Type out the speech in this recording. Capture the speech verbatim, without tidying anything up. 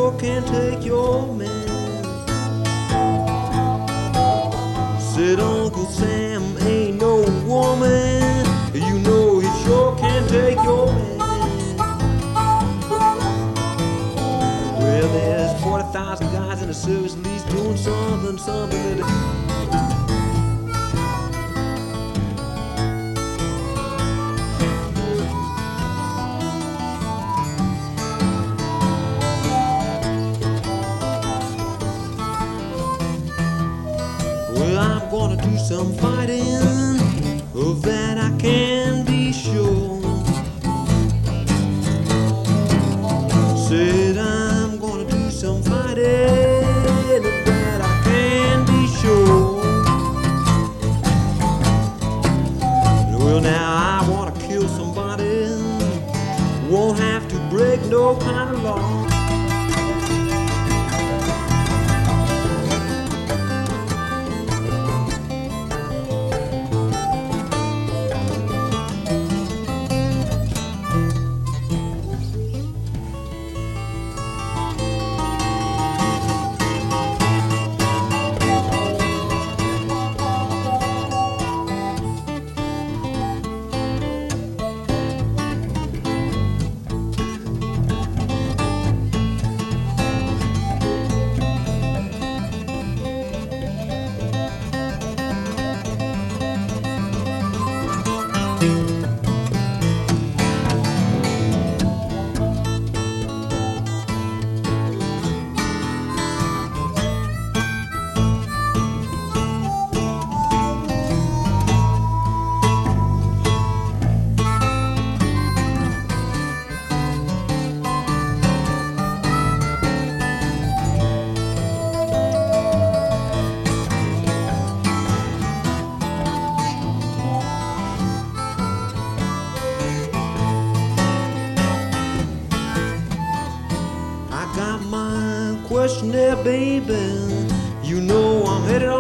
sure can take your man. Said Uncle Sam ain't no woman, you know he sure can take your man. Well, there's forty thousand guys in the service, at least doing something, something that well, I'm gonna do some fighting, of that I can be sure. Said I'm gonna do some fighting, of that I can be sure. Well, now I wanna kill somebody, won't have to break no kind of law. Got my question there, baby. You know I'm headed on.